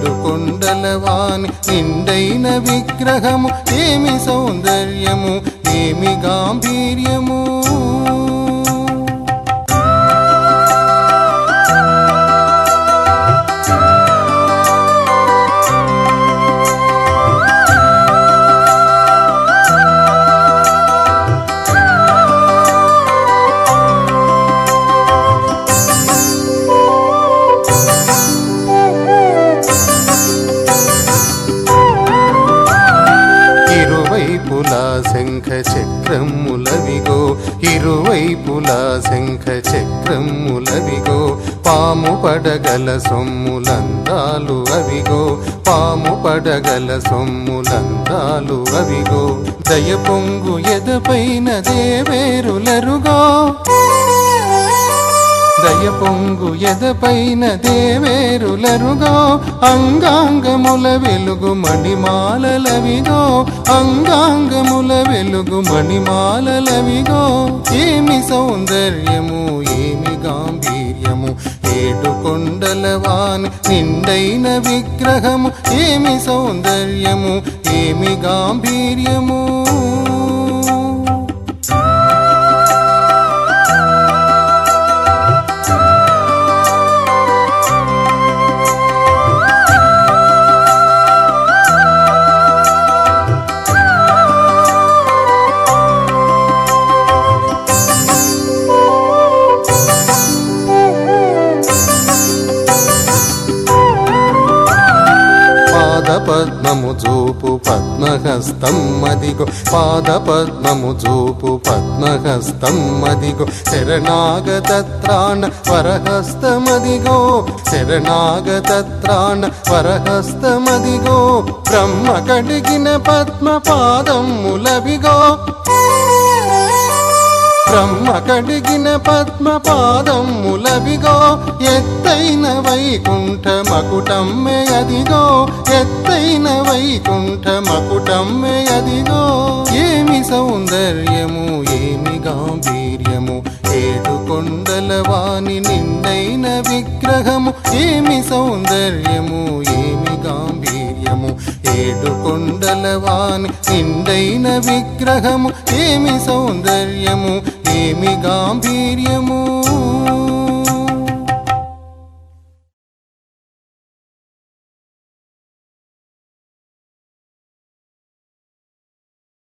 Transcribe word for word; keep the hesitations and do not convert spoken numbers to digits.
ఏడు కొండలవాని నిండైన విగ్రహము ఏమి సౌందర్యము ఏమి గాంభీర్యము ఇరువైపులా శంఖ చక్రములవిగో ఇరువైపులా శంఖ చక్రములవిగో పాము పడగల సొమ్ములందాలు అవిగో పాము పడగల సొమ్ములందాలు అవిగో దయ పొంగు ఎదపైన దేవేరులరుగో దయ పొంగు ఎదపైన దేవేరులరుగో అంగాంగముల వెలుగు మణిమాలలవిగో అంగాంగముల వెలుగు మణిమాలలవిగో ఏమి సౌందర్యము ఏమి గాంభీర్యము ఏడు కొండలవాని నిండైన విగ్రహము ఏమి సౌందర్యము ఏమి గాంభీర్యము పద్మము చూపు పద్మహస్తం మదిగో పాద పద్మము చూపు పద్మహస్తం మదిగో శరణాగతత్రాణ వరహస్తమదిగో శరణాగతత్రాణ వరహస్తమదిగో బ్రహ్మ కడిగిన పద్మ పాదములవిగో బ్రహ్మ కడిగిన పద్మ పాదములవిగో ఎత్తైన వైకుంఠ మకుటమ్మె అదిగో ఎత్తైన వైకుంఠ మకుటమ్మె అదిగో ఏమి సౌందర్యము ఏమి గాంభీర్యము ఏడు కొండలవాని నిండైన విగ్రహము ఏమి సౌందర్యము ఏమి గాంభీర్యము ఏడు కొండలవాని నిండైన విగ్రహము ఏమి సౌందర్యము ఏమి గాంభీర్యము